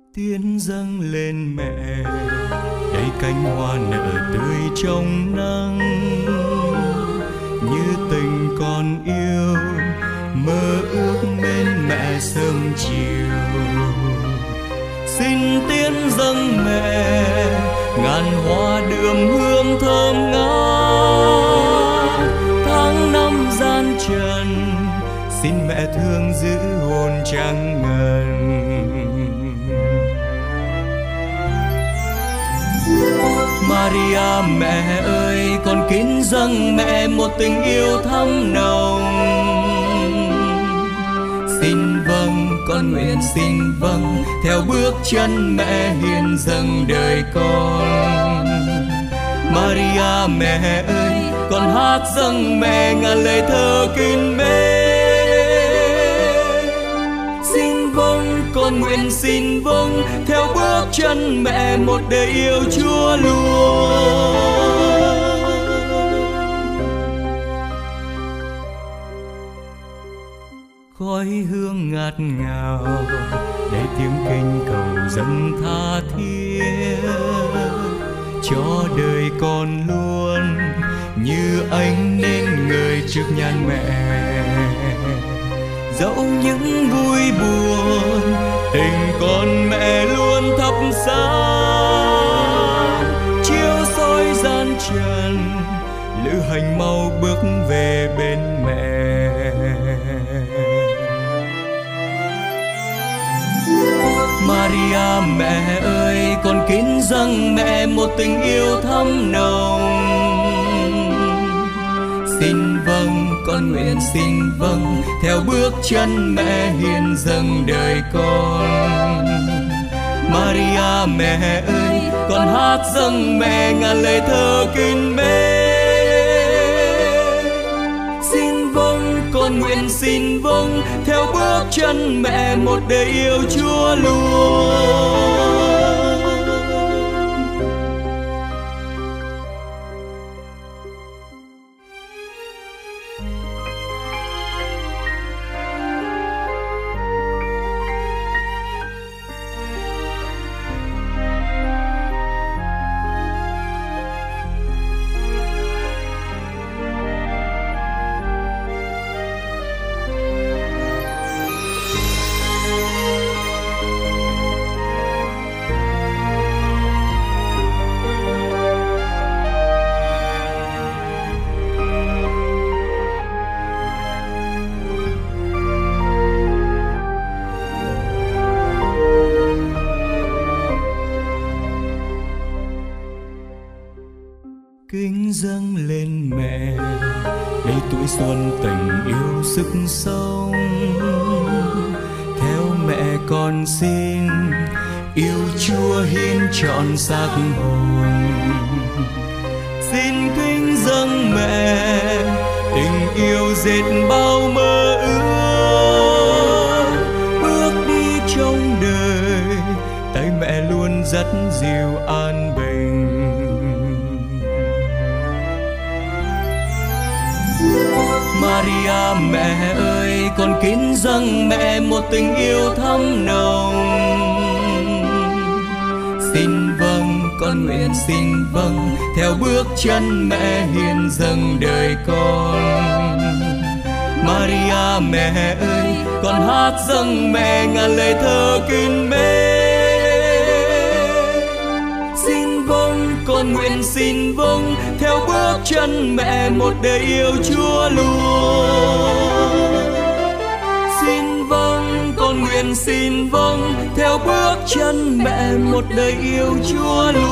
Tiến dâng lên mẹ, đầy cánh hoa nở tươi trong nắng, như tình con yêu mơ ước bên mẹ sớm chiều. Xin tiến dâng mẹ, ngàn hoa đượm hương thơm ngát. Tháng năm gian trần, xin mẹ thương giữ hồn trắng ngần. Maria mẹ ơi, con kính dâng mẹ một tình yêu thắm nồng. Xin vâng, con nguyện xin vâng, theo bước chân mẹ hiến dâng đời con. Maria mẹ ơi, con hát dâng mẹ ngàn lời thơ kín mến. Xin vâng, con nguyện xin vâng, theo bước chân mẹ một đời yêu Chúa luôn. Khói hương ngát ngào, để tiếng kinh cầu dâng tha thiết, cho đời con luôn như ánh nến người trước nhan mẹ. Dẫu những vui buồn, tình con mẹ luôn thắp sáng, chiếu soi gian trần, lữ hành mau bước về bên mẹ. Maria mẹ ơi, con kính dâng mẹ một tình yêu thắm nồng. Xin vâng, con nguyện xin vâng, theo bước chân mẹ hiến dâng đời con. Maria mẹ ơi, con hát dâng mẹ ngàn lời thơ kín mến. Xin vâng, con nguyện xin vâng, theo bước chân mẹ một đời yêu Chúa luôn. Kính dâng lên mẹ, đây tuổi xuân tình yêu sức sống. Theo mẹ con xin yêu Chúa hiến trọn xác hồn. Xin kính dâng mẹ, tình yêu dệt bao mơ ước. Bước đi trong đời, tay mẹ luôn dắt dìu an bình. Maria mẹ ơi, con kính dâng mẹ một tình yêu thắm nồng. Xin vâng, con nguyện xin vâng, theo bước chân mẹ hiến dâng đời con. Maria mẹ ơi, con hát dâng mẹ ngàn lời thơ kín mến. Xin vâng, con nguyện xin vâng, theo bước chân mẹ một đời yêu Chúa luôn. Xin vâng, con nguyện xin vâng, theo bước chân mẹ một đời yêu Chúa luôn.